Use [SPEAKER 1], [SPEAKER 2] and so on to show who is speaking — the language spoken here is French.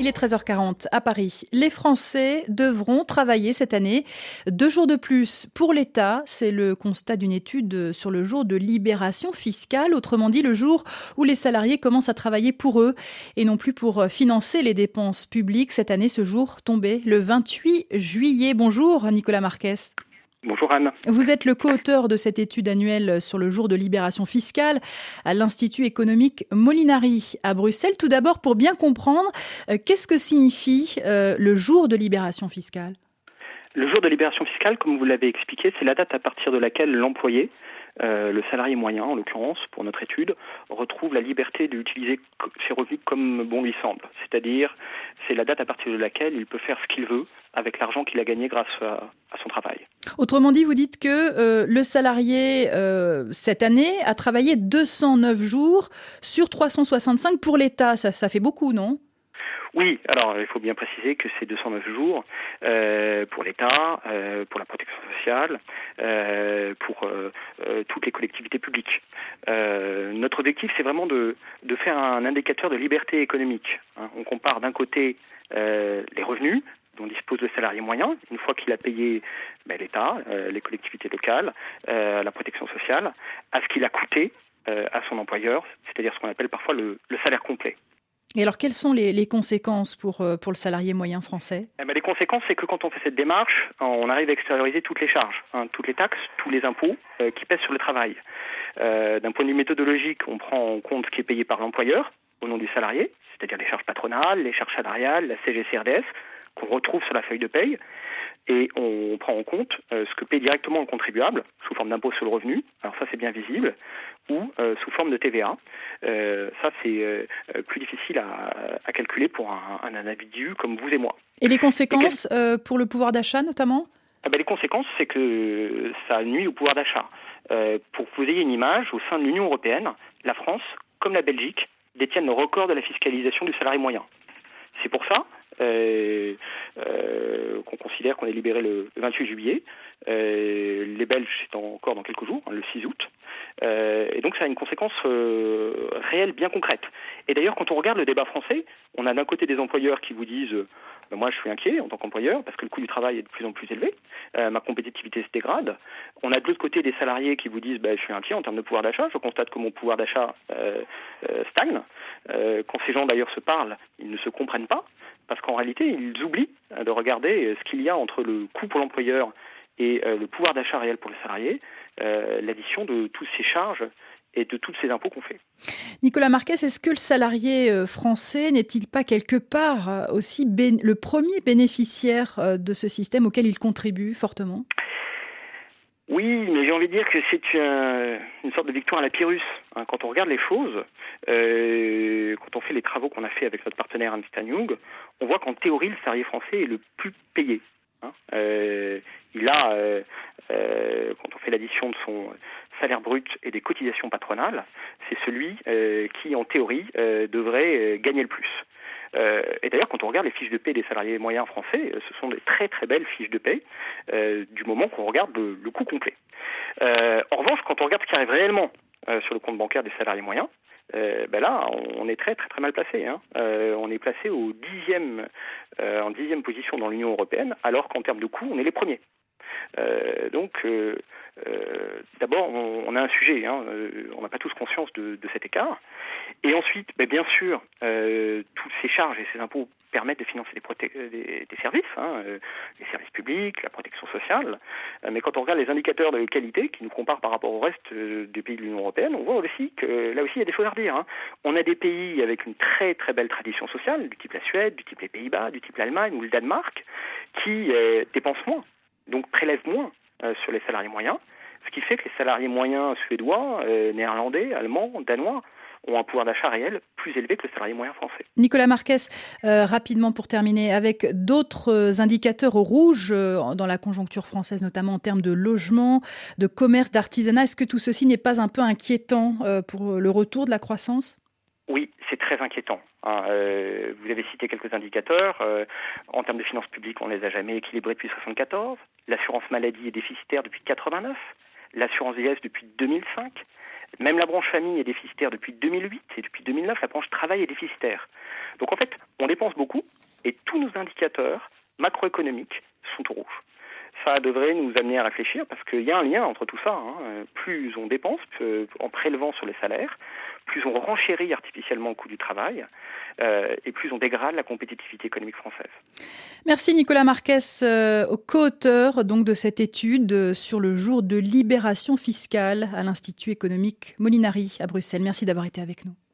[SPEAKER 1] il est 13h40 à Paris. Les Français devront travailler cette année 2 jours de plus pour l'État. C'est le constat d'une étude sur le jour de libération fiscale. Autrement dit, le jour où les salariés commencent à travailler pour eux et non plus pour financer les dépenses publiques. Cette année, ce jour tombait le 28 juillet. Bonjour Nicolas Marques.
[SPEAKER 2] Bonjour Anne.
[SPEAKER 1] Vous êtes le co-auteur de cette étude annuelle sur le jour de libération fiscale à l'Institut économique Molinari à Bruxelles. Tout d'abord, pour bien comprendre, qu'est-ce que signifie le jour de libération fiscale ?
[SPEAKER 2] Le jour de libération fiscale, comme vous l'avez expliqué, c'est la date à partir de laquelle l'employé, le salarié moyen en l'occurrence pour notre étude, retrouve la liberté d'utiliser ses revenus comme bon lui semble. C'est-à-dire, c'est la date à partir de laquelle il peut faire ce qu'il veut avec l'argent qu'il a gagné grâce à son travail.
[SPEAKER 1] Autrement dit, vous dites que le salarié, cette année, a travaillé 209 jours sur 365 pour l'État. Ça fait beaucoup, non ?
[SPEAKER 2] Oui, alors il faut bien préciser que c'est 209 jours pour l'État, pour la protection sociale, pour toutes les collectivités publiques. Notre objectif, c'est vraiment de faire un indicateur de liberté économique. On compare d'un côté les revenus dont dispose le salarié moyen, une fois qu'il a payé l'État, les collectivités locales, la protection sociale, à ce qu'il a coûté à son employeur, c'est-à-dire ce qu'on appelle parfois le salaire complet.
[SPEAKER 1] Et alors, quelles sont les conséquences pour le salarié moyen français ?
[SPEAKER 2] Les conséquences, c'est que quand on fait cette démarche, on arrive à extérioriser toutes les charges, toutes les taxes, tous les impôts qui pèsent sur le travail. D'un point de vue méthodologique, on prend en compte ce qui est payé par l'employeur au nom du salarié, c'est-à-dire les charges patronales, les charges salariales, la CGCRDS, qu'on retrouve sur la feuille de paye, et on prend en compte ce que paye directement le contribuable sous forme d'impôt sur le revenu, alors ça c'est bien visible, ou sous forme de TVA. Ça c'est plus difficile à calculer pour un individu comme vous et moi.
[SPEAKER 1] Et les conséquences pour le pouvoir d'achat notamment ?
[SPEAKER 2] Les conséquences, c'est que ça nuit au pouvoir d'achat. Pour que vous ayez une image, au sein de l'Union européenne, la France, comme la Belgique, détiennent le record de la fiscalisation du salarié moyen. C'est pour ça qu'on considère qu'on est libéré le 28 juillet. Les Belges, c'est encore dans quelques jours, le 6 août. Et donc ça a une conséquence réelle, bien concrète. Et d'ailleurs, quand on regarde le débat français, on a d'un côté des employeurs qui vous disent moi je suis inquiet en tant qu'employeur parce que le coût du travail est de plus en plus élevé, ma compétitivité se dégrade. On a de l'autre côté des salariés qui vous disent je suis inquiet en termes de pouvoir d'achat, je constate que mon pouvoir d'achat stagne. Quand ces gens d'ailleurs se parlent, ils ne se comprennent pas. Parce qu'en réalité, ils oublient de regarder ce qu'il y a entre le coût pour l'employeur et le pouvoir d'achat réel pour le salarié, l'addition de toutes ces charges et de tous ces impôts qu'on fait.
[SPEAKER 1] Nicolas Marques, est-ce que le salarié français n'est-il pas quelque part aussi le premier bénéficiaire de ce système auquel il contribue fortement ?
[SPEAKER 2] Oui, mais j'ai envie de dire que c'est une sorte de victoire à la Pyrrhus. Quand on regarde les choses, quand on fait les travaux qu'on a fait avec notre partenaire Ernst & Young, on voit qu'en théorie, le salarié français est le plus payé. Il a, quand on fait l'addition de son salaire brut et des cotisations patronales, c'est celui qui, en théorie, devrait gagner le plus. Et d'ailleurs, quand on regarde les fiches de paie des salariés moyens français, ce sont des très très belles fiches de paie du moment qu'on regarde le coût complet. En revanche, quand on regarde ce qui arrive réellement sur le compte bancaire des salariés moyens, là, on est très très très mal placé. On est placé en 10e position dans l'Union européenne, alors qu'en termes de coûts, on est les premiers. D'abord, on a un sujet, on n'a pas tous conscience de cet écart. Et ensuite, bien sûr, toutes ces charges et ces impôts permettent de financer des services, les services publics, la protection sociale. Mais quand on regarde les indicateurs de qualité qui nous comparent par rapport au reste des pays de l'Union européenne, on voit aussi que là aussi il y a des choses à redire. On a des pays avec une très très belle tradition sociale, du type la Suède, du type les Pays-Bas, du type l'Allemagne ou le Danemark, qui dépensent moins, donc prélèvent moins sur les salariés moyens, ce qui fait que les salariés moyens suédois, néerlandais, allemands, danois ont un pouvoir d'achat réel plus élevé que le salarié moyen français.
[SPEAKER 1] Nicolas Marques, rapidement pour terminer, avec d'autres indicateurs au rouge dans la conjoncture française, notamment en termes de logement, de commerce, d'artisanat, est-ce que tout ceci n'est pas un peu inquiétant pour le retour de la croissance ?
[SPEAKER 2] Oui, c'est très inquiétant. Vous avez cité quelques indicateurs. En termes de finances publiques, on ne les a jamais équilibrés depuis 1974. L'assurance maladie est déficitaire depuis 1989. L'assurance vieillesse depuis 2005. Même la branche famille est déficitaire depuis 2008 et depuis 2009, la branche travail est déficitaire. Donc en fait, on dépense beaucoup et tous nos indicateurs macroéconomiques sont au rouge. Ça devrait nous amener à réfléchir parce qu'il y a un lien entre tout ça. Plus on dépense en prélevant sur les salaires, plus on renchérit artificiellement le coût du travail et plus on dégrade la compétitivité économique française.
[SPEAKER 1] Merci Nicolas Marquez, co-auteur donc de cette étude sur le jour de libération fiscale à l'Institut économique Molinari à Bruxelles. Merci d'avoir été avec nous.